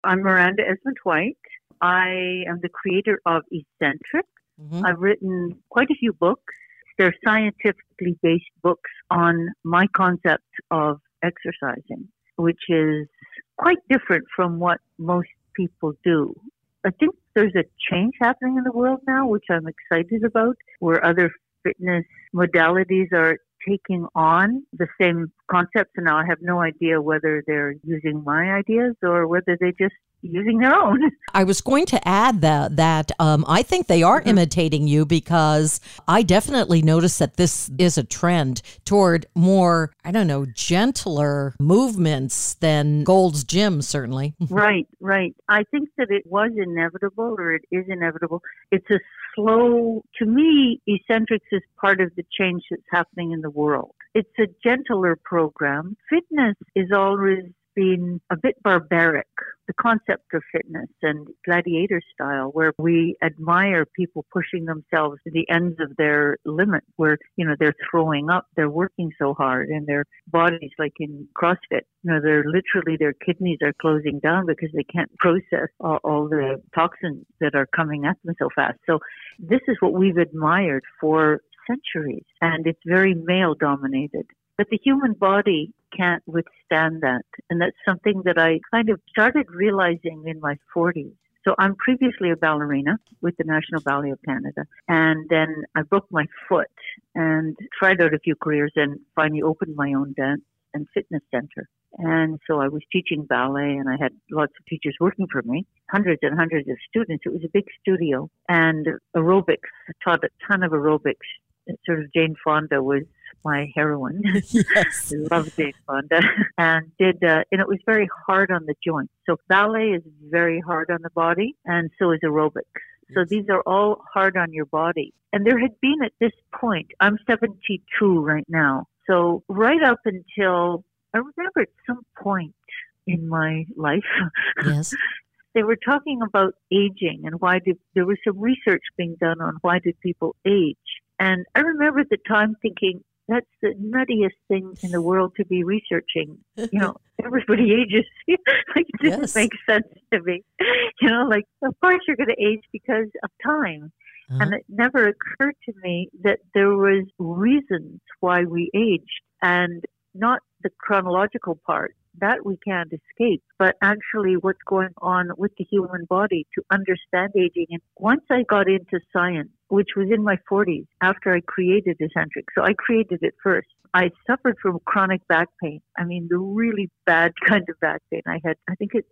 I'm Miranda Esmond White. I am the creator of Eccentric. Hmm. I've written quite a few books. They're scientifically based books on my concept of exercising, which is quite different from what most people do. I think there's a change happening in the world now, which I'm excited about, where other fitness modalities are taking on the same concepts. And now I have no idea whether they're using my ideas or whether they're just using their own. I was going to add that I think they are imitating you, because I definitely noticed that this is a trend toward more, I don't know, gentler movements than Gold's Gym, certainly. Right. I think that it was inevitable, or it is inevitable. It's a slow, to me, Eccentrics is part of the change that's happening in the world. It's a gentler program. Fitness is always been a bit barbaric. The concept of fitness and gladiator style, where we admire people pushing themselves to the ends of their limit, where, they're throwing up, they're working so hard, and their bodies, like in CrossFit, they're literally, their kidneys are closing down because they can't process all the toxins that are coming at them so fast. So this is what we've admired for centuries, and it's very male dominated. But the human body can't withstand that. And that's something that I kind of started realizing in my 40s. So I'm previously a ballerina with the National Ballet of Canada. And then I broke my foot and tried out a few careers and finally opened my own dance and fitness center. And so I was teaching ballet, and I had lots of teachers working for me, hundreds and hundreds of students. It was a big studio. And aerobics, I taught a ton of aerobics. Sort of Jane Fonda was my heroine. Yes. I love Jane Fonda. And it was very hard on the joints. So ballet is very hard on the body, and so is aerobics. So these are all hard on your body. And there had been at this point, I'm 72 right now. So right up until, I remember at some point in my life, Yes. they were talking about aging and there was some research being done on why did people age. And I remember at the time thinking, that's the nuttiest thing in the world to be researching. Everybody ages. Like, it didn't Yes. make sense to me. Of course you're going to age because of time. And it never occurred to me that there was reasons why we aged, and not the chronological part. That we can't escape, but actually what's going on with the human body to understand aging. And once I got into science, which was in my 40s, after I created Eccentric, so I created it first, I suffered from chronic back pain. I mean, the really bad kind of back pain. I had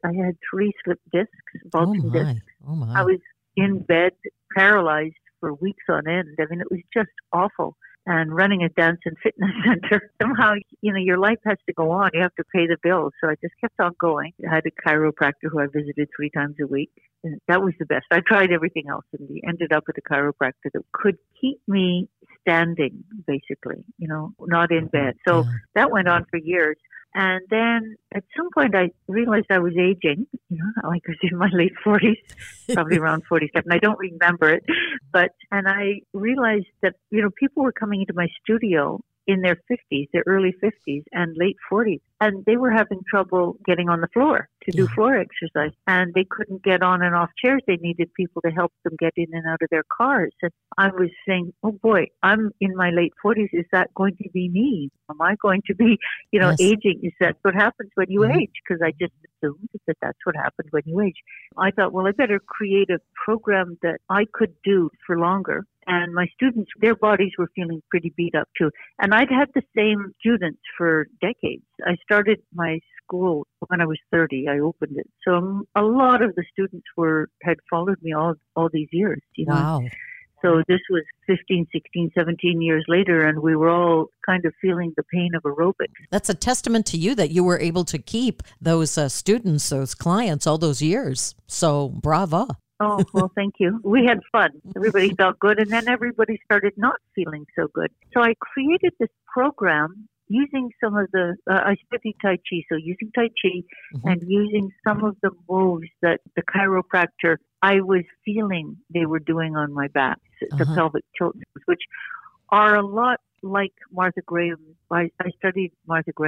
3 slip discs, bulging discs. Oh my. I was in bed, paralyzed for weeks on end. I mean, it was just awful. And running a dance and fitness center, somehow, your life has to go on. You have to pay the bills. So I just kept on going. I had a chiropractor who I visited 3 times a week. And that was the best. I tried everything else, and we ended up with a chiropractor that could keep me standing, basically, not in bed. So that went on for years. And then at some point I realized I was aging, like I was in my late 40s, probably around 47. I don't remember it. And I realized that, people were coming into my studio in their 50s, their early 50s and late 40s. And they were having trouble getting on the floor to do floor exercise. And they couldn't get on and off chairs. They needed people to help them get in and out of their cars. And I was saying, oh boy, I'm in my late 40s. Is that going to be me? Am I going to be, Yes. aging? Is that what happens when you age? Because I just assumed that that's what happened when you age. I thought, well, I better create a program that I could do for longer. And my students, their bodies were feeling pretty beat up too. And I'd had the same students for decades. I started my school when I was 30. I opened it. So a lot of the students had followed me all these years. Wow. So this was 15, 16, 17 years later, and we were all kind of feeling the pain of aerobics. That's a testament to you that you were able to keep those students, those clients, all those years. So bravo. Oh, well, thank you. We had fun. Everybody felt good, and then everybody started not feeling so good. So I created this program using some of I studied Tai Chi, so using Tai Chi and using some of the moves that the chiropractor, I was feeling they were doing on my back, the pelvic tilt, which are a lot like Martha Graham. I studied Martha Graham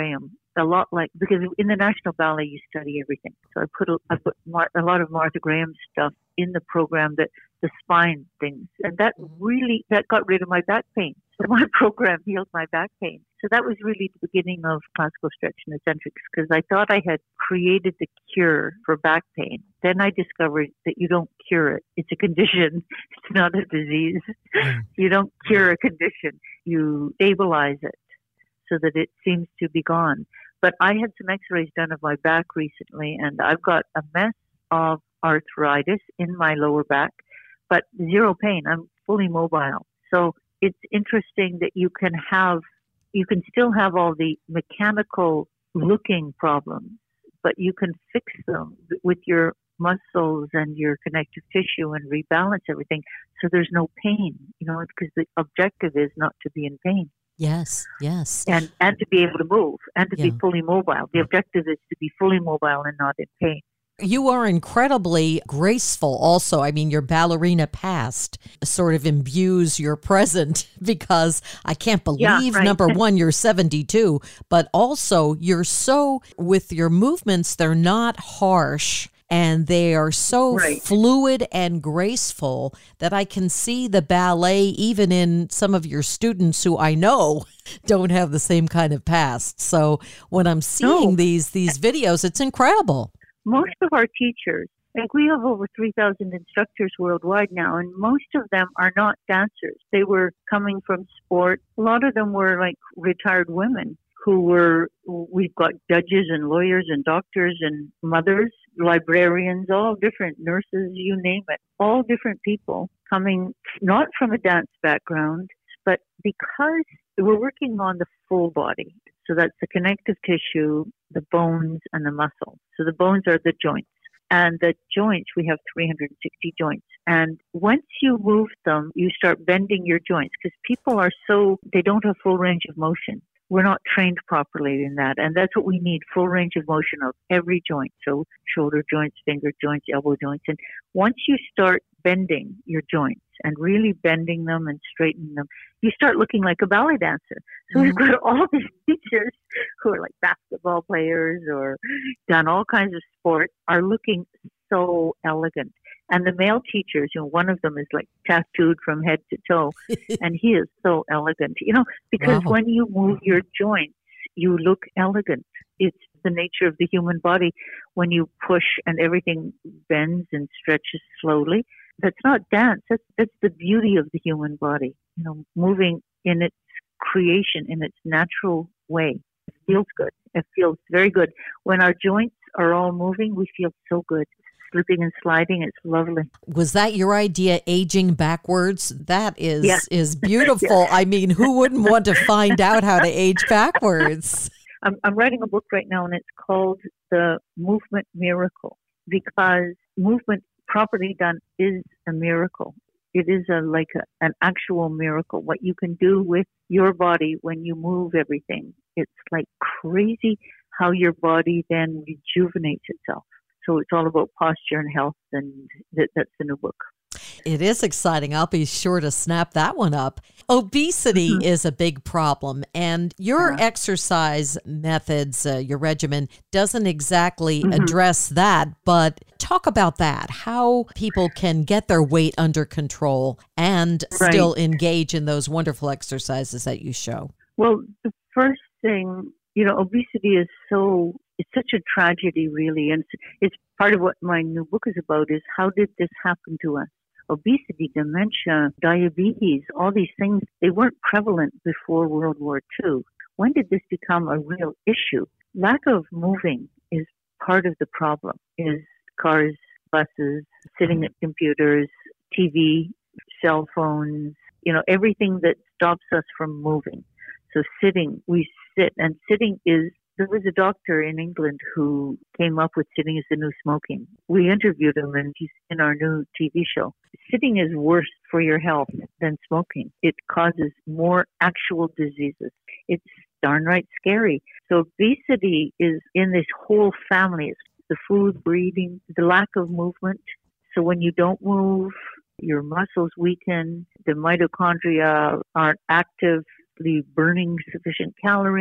a lot like, because in the National Ballet you study everything. So I put a lot of Martha Graham stuff in the program, that the spine things, and that got rid of my back pain. So my program healed my back pain. So that was really the beginning of classical stretch and eccentrics, because I thought I had created the cure for back pain. Then I discovered that you don't cure it. It's a condition. It's not a disease. You don't cure a condition. You stabilize it so that it seems to be gone. But I had some x-rays done of my back recently, and I've got a mess of arthritis in my lower back, but zero pain. I'm fully mobile. So it's interesting that you can still have all the mechanical looking problems, but you can fix them with your muscles and your connective tissue and rebalance everything. So there's no pain, because the objective is not to be in pain. Yes, yes. And to be able to move and to be fully mobile. The objective is to be fully mobile and not in pain. You are incredibly graceful also. I mean, your ballerina past sort of imbues your present, because I can't believe, number one, you're 72, but also you're so, with your movements, they're not harsh. And they are so fluid and graceful that I can see the ballet even in some of your students who I know don't have the same kind of past. So when I'm seeing these videos, it's incredible. Most of our teachers, like we have over 3,000 instructors worldwide now, and most of them are not dancers. They were coming from sport. A lot of them were like retired women we've got judges and lawyers and doctors and mothers, librarians, all different, nurses, you name it, all different people coming not from a dance background, but because we're working on the full body. So that's the connective tissue, the bones, and the muscle. So the bones are the joints. And the joints, we have 360 joints. And once you move them, you start bending your joints, because people they don't have full range of motion. We're not trained properly in that. And that's what we need, full range of motion of every joint. So shoulder joints, finger joints, elbow joints. And once you start bending your joints and really bending them and straightening them, you start looking like a ballet dancer. So we've got all these teachers who are like basketball players or done all kinds of sports, are looking so elegant. And the male teachers, one of them is like tattooed from head to toe, and he is so elegant, because when you move your joints, you look elegant. It's the nature of the human body. When you push and everything bends and stretches slowly, that's not dance. That's the beauty of the human body, moving in its creation, in its natural way. It feels good. It feels very good. When our joints are all moving, we feel so good. Slipping and sliding, it's lovely. Was that your idea, aging backwards? That is beautiful. I mean, who wouldn't want to find out how to age backwards? I'm writing a book right now, and it's called The Movement Miracle, because movement properly done is a miracle. It is an actual miracle. What you can do with your body when you move everything, it's like crazy how your body then rejuvenates itself. So it's all about posture and health, and that's the new book. It is exciting. I'll be sure to snap that one up. Obesity is a big problem, and your exercise methods, your regimen, doesn't exactly address that, but talk about that, how people can get their weight under control and still engage in those wonderful exercises that you show. Well, the first thing, obesity is it's such a tragedy, really. And it's part of what my new book is about, is how did this happen to us? Obesity, dementia, diabetes, all these things, they weren't prevalent before World War II. When did this become a real issue? Lack of moving is part of the problem, is cars, buses, sitting at computers, TV, cell phones, everything that stops us from moving. So sitting, we sit, and sitting there was a doctor in England who came up with sitting as the new smoking. We interviewed him, and he's in our new TV show. Sitting is worse for your health than smoking. It causes more actual diseases. It's darn right scary. So obesity is in this whole family. It's the food, breathing, the lack of movement. So when you don't move, your muscles weaken, the mitochondria aren't actively burning sufficient calories.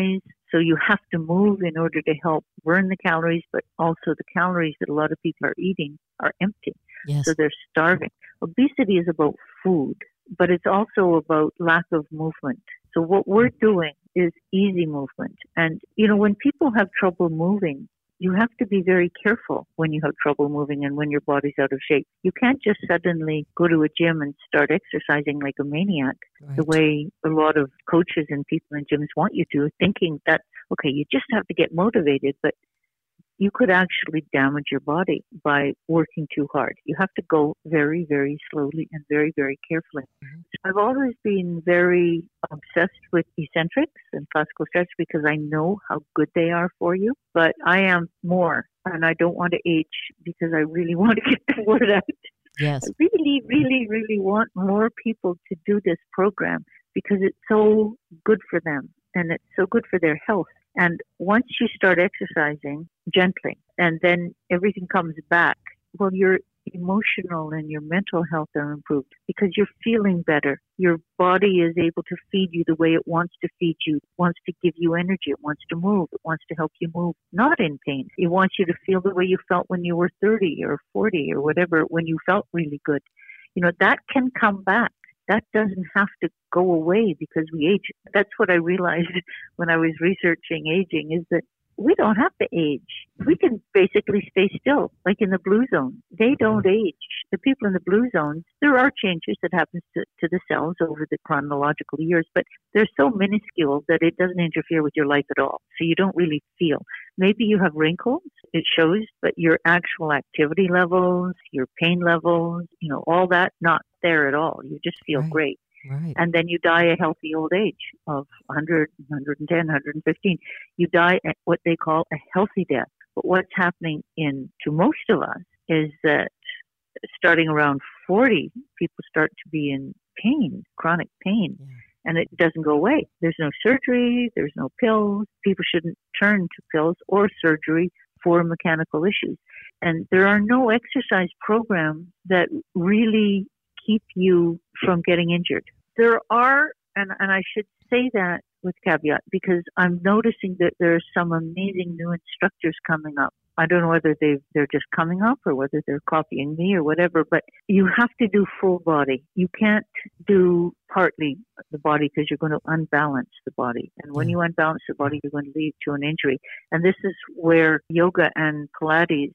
So you have to move in order to help burn the calories, but also the calories that a lot of people are eating are empty. Yes. So they're starving. Obesity is about food, but it's also about lack of movement. So what we're doing is easy movement. And, when people have trouble moving, you have to be very careful when you have trouble moving and when your body's out of shape. You can't just suddenly go to a gym and start exercising like a maniac, Right. the way a lot of coaches and people in gyms want you to, thinking that, okay, you just have to get motivated, but you could actually damage your body by working too hard. You have to go very, very slowly and very, very carefully. Mhm. So I've always been very obsessed with eccentrics and classical stretch because I know how good they are for you, but I am more, and I don't want to age because I really want to get the word out. Yes. I really, really, really want more people to do this program because it's so good for them and it's so good for their health. And once you start exercising gently and then everything comes back, well, your emotional and your mental health are improved because you're feeling better. Your body is able to feed you the way it wants to feed you. It wants to give you energy. It wants to move. It wants to help you move, not in pain. It wants you to feel the way you felt when you were 30 or 40 or whatever, when you felt really good. That can come back. That doesn't have to go away because we age. That's what I realized when I was researching aging is that we don't have to age. We can basically stay still, like in the blue zone. They don't age. The people in the blue zones, there are changes that happen to the cells over the chronological years, but they're so minuscule that it doesn't interfere with your life at all. So you don't really feel. Maybe you have wrinkles, it shows, but your actual activity levels, your pain levels, all that, not there at all. You just feel Right. great. Right. And then you die a healthy old age of 100, 110, 115. You die at what they call a healthy death. But what's happening to most of us is that starting around 40, people start to be in pain, chronic pain, Yeah. and it doesn't go away. There's no surgery, there's no pills. People shouldn't turn to pills or surgery for mechanical issues. And there are no exercise programs that really keep you from getting injured. There are, and I should say that with caveat, because I'm noticing that there's some amazing new instructors coming up. I don't know whether they're just coming up or whether they're copying me or whatever, but you have to do full body. You can't do partly the body because you're going to unbalance the body. And when you unbalance the body, you're going to lead to an injury. And this is where yoga and Pilates,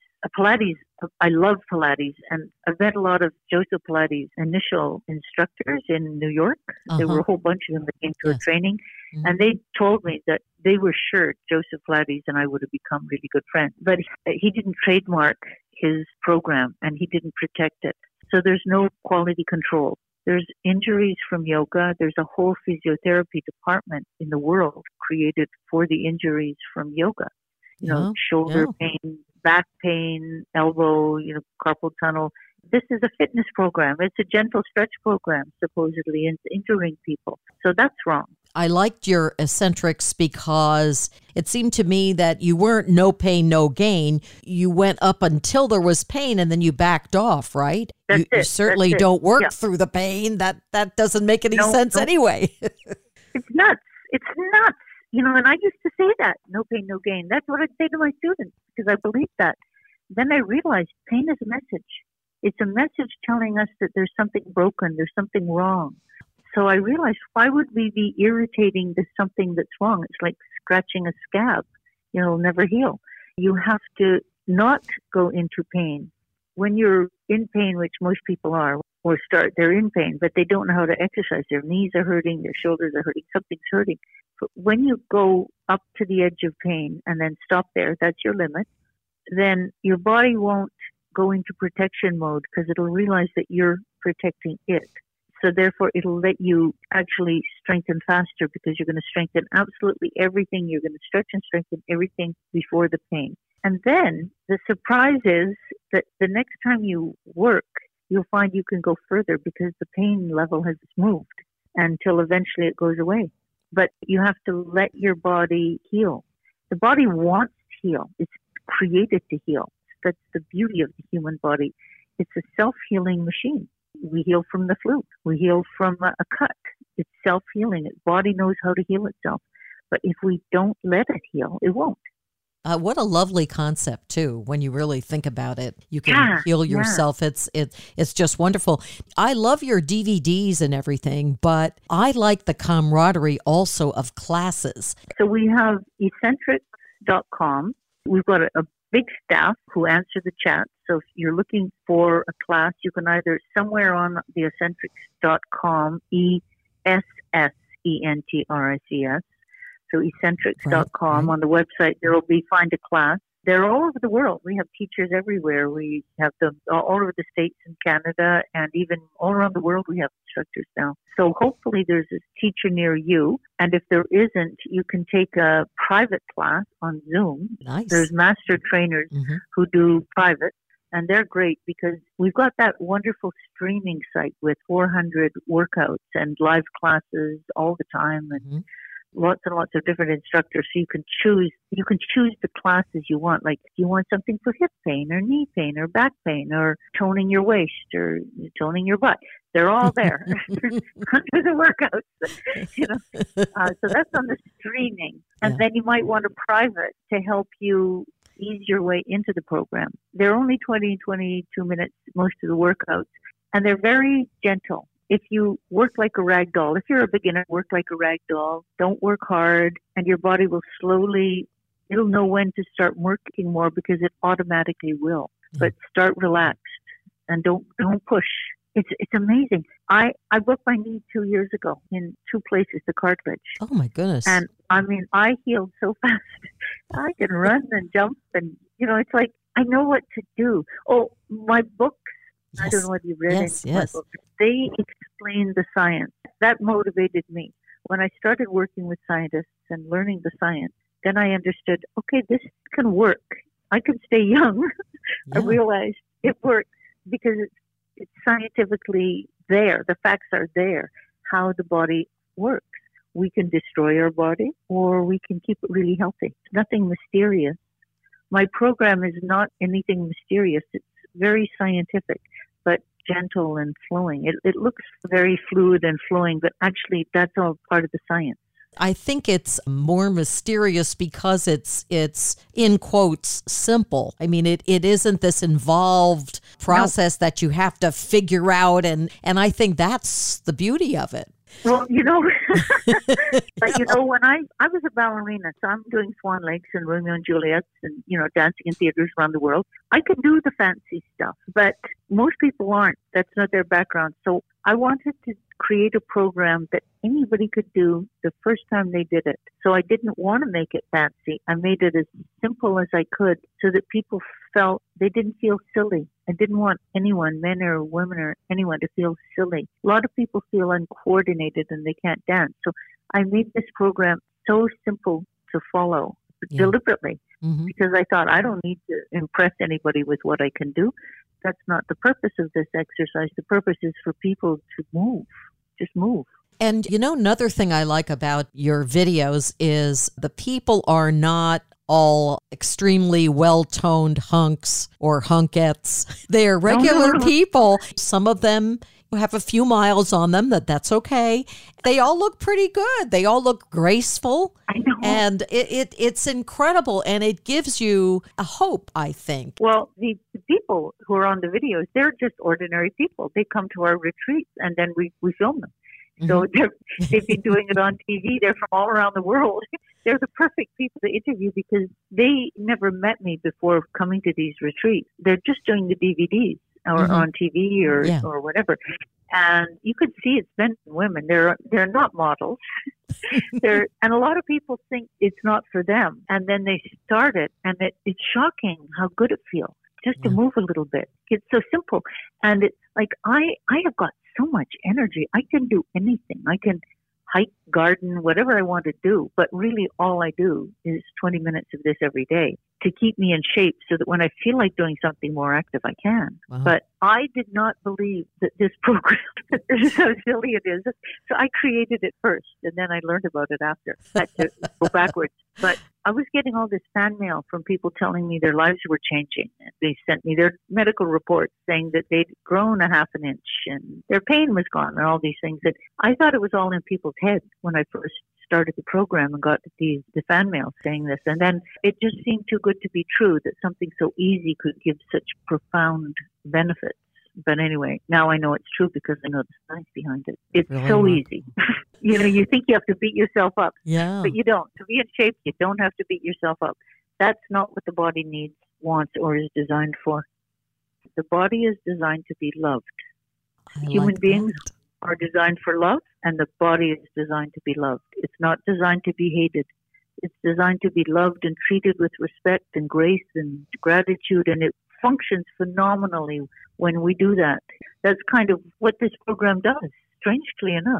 I love Pilates, and I've met a lot of Joseph Pilates' initial instructors in New York. There were a whole bunch of them that came to a training, and they told me that they were sure Joseph Pilates and I would have become really good friends. But he didn't trademark his program, and he didn't protect it. So there's no quality control. There's injuries from yoga. There's a whole physiotherapy department in the world created for the injuries from yoga. Shoulder pain, back pain, elbow, carpal tunnel. This is a fitness program. It's a gentle stretch program, supposedly, and it's injuring people. So that's wrong. I liked your eccentrics because it seemed to me that you weren't no pain, no gain. You went up until there was pain and then you backed off, right? You certainly don't work through the pain. That doesn't make any sense anyway. It's nuts. It's nuts. And I used to say that, no pain, no gain. That's what I'd say to my students because I believed that. Then I realized pain is a message. It's a message telling us that there's something broken, there's something wrong. So I realized, why would we be irritating to something that's wrong? It's like scratching a scab. It'll never heal. You have to not go into pain. When you're in pain, which most people are, they're in pain, but they don't know how to exercise. Their knees are hurting, their shoulders are hurting, something's hurting. But when you go up to the edge of pain and then stop there, that's your limit, then your body won't go into protection mode because it'll realize that you're protecting it. So therefore, it'll let you actually strengthen faster because you're going to strengthen absolutely everything. You're going to stretch and strengthen everything before the pain. And then the surprise is that the next time you work, you'll find you can go further because the pain level has moved until eventually it goes away. But you have to let your body heal. The body wants to heal. It's created to heal. That's the beauty of the human body. It's a self-healing machine. We heal from the flu. We heal from a cut. It's self-healing. The body knows how to heal itself. But if we don't let it heal, it won't. What a lovely concept too. When you really think about it, you can heal yourself. It's just wonderful. I love your DVDs and everything, but I like the camaraderie also of classes. So we have eccentrics.com. We've got a big staff who answer the chat. So if you're looking for a class, you can either somewhere on the eccentrics.com, ESSENTRICS. So eccentrics.com. On the website, there will be Find a Class. They're all over the world. We have teachers everywhere. We have them all over the States and Canada, and even all around the world we have instructors now. So hopefully there's a teacher near you. And if there isn't, you can take a private class on Zoom. Nice. There's master trainers who do private. And they're great because we've got that wonderful streaming site with 400 workouts and live classes all the time, and lots and lots of different instructors. So you can choose the classes you want. Like, do you want something for hip pain or knee pain or back pain or toning your waist or toning your butt? They're all there under the workouts. So that's on the streaming. And then you might want a private to help you ease your way into the program. They're only 20, 22 minutes, most of the workouts, and they're very gentle. If you work like a rag doll, if you're a beginner, work like a rag doll. Don't work hard, and your body will it'll know when to start working more because it automatically will. But start relaxed and don't push. It's amazing. I broke my knee 2 years ago in 2 places, the cartilage. Oh my goodness. And I mean, I healed so fast. I can run and jump and, it's like, I know what to do. Oh, my books. Yes. I don't know whether you've read any of my books. They explain the science. That motivated me. When I started working with scientists and learning the science, then I understood, okay, this can work. I can stay young. I realized it works because it's scientifically there. The facts are there, how the body works. We can destroy our body or we can keep it really healthy. It's nothing mysterious. My program is not anything mysterious. It's very scientific, but gentle and flowing. It looks very fluid and flowing, but actually that's all part of the science. I think it's more mysterious because it's in quotes simple. I mean, it isn't this involved process that you have to figure out, and I think that's the beauty of it. Well, but when I was a ballerina, so I'm doing Swan Lakes and Romeo and Juliet's and, dancing in theaters around the world. I could do the fancy stuff, but most people aren't. That's not their background. So I wanted to create a program that anybody could do the first time they did it. So I didn't want to make it fancy. I made it as simple as I could so that people felt they didn't feel silly. I didn't want anyone, men or women or anyone, to feel silly. A lot of people feel uncoordinated and they can't dance. So I made this program so simple to follow deliberately because I thought I don't need to impress anybody with what I can do. That's not the purpose of this exercise. The purpose is for people to move, just move. And another thing I like about your videos is the people are not all extremely well-toned hunks or hunkettes. They're regular people. Some of them have a few miles on them, that's okay. They all look pretty good. They all look graceful. I know. And it's incredible, and it gives you a hope, I think. Well, the people who are on the videos, they're just ordinary people. They come to our retreats, and then we film them. So they've been doing it on TV. They're from all around the world. They're the perfect people to interview because they never met me before coming to these retreats. They're just doing the DVDs or on TV or whatever. And you could see it's men and women. They're not models. And a lot of people think it's not for them. And then they start it, and it's shocking how good it feels just to move a little bit. It's so simple. And it's like I have got so much energy. I can do anything. I can hike, garden, whatever I want to do. But really all I do is 20 minutes of this every day to keep me in shape so that when I feel like doing something more active, I can. Wow. But I did not believe that this program, this is how silly it is. So I created it first, and then I learned about it after. I had to go backwards. But I was getting all this fan mail from people telling me their lives were changing. They sent me their medical reports saying that they'd grown a half an inch and their pain was gone and all these things. That I thought it was all in people's heads when I first started the program and got the fan mail saying this. And then it just seemed too good to be true that something so easy could give such profound benefits. But anyway, now I know it's true because I know the science behind it. It's really so easy. You think you have to beat yourself up, but you don't. To be in shape, you don't have to beat yourself up. That's not what the body needs, wants, or is designed for. The body is designed to be loved. Human beings are designed for love, and the body is designed to be loved. It's not designed to be hated. It's designed to be loved and treated with respect and grace and gratitude, and it functions phenomenally when we do that. That's kind of what this program does, strangely enough,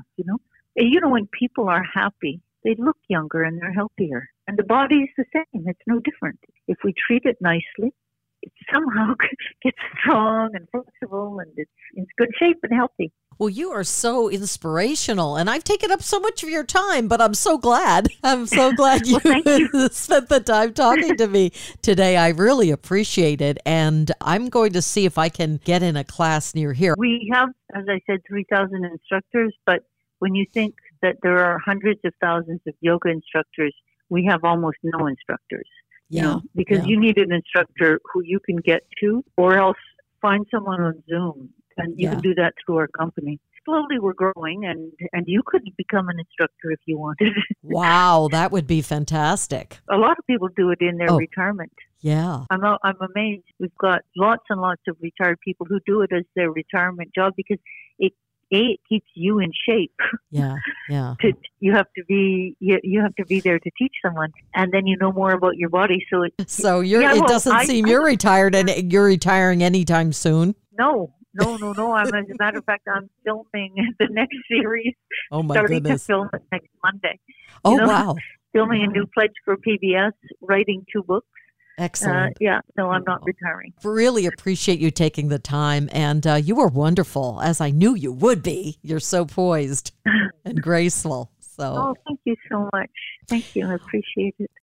when people are happy, they look younger and they're healthier. And the body is the same. It's no different. If we treat it nicely, it somehow gets strong and flexible, and it's in good shape and healthy. Well, you are so inspirational, and I've taken up so much of your time, but I'm so glad. I'm so glad you, you spent the time talking to me today. I really appreciate it, and I'm going to see if I can get in a class near here. We have, as I said, 3,000 instructors, but when you think that there are hundreds of thousands of yoga instructors, we have almost no instructors. Because you need an instructor who you can get to, or else find someone on Zoom. And you can do that through our company. Slowly we're growing, and you could become an instructor if you wanted. Wow, that would be fantastic. A lot of people do it in their retirement. Yeah. I'm amazed. We've got lots and lots of retired people who do it as their retirement job because it keeps you in shape. Yeah. You have to be there to teach someone, and then you know more about your body. So it doesn't seem you're retired, and you're retiring anytime soon. No. As a matter of fact, I'm filming the next series. Oh my starting goodness! To film it next Monday. Wow! Filming a new pledge for PBS, writing 2 books. Excellent. So I'm not retiring. Really appreciate you taking the time, and you were wonderful, as I knew you would be. You're so poised and graceful. So. Oh, thank you so much. Thank you. I appreciate it.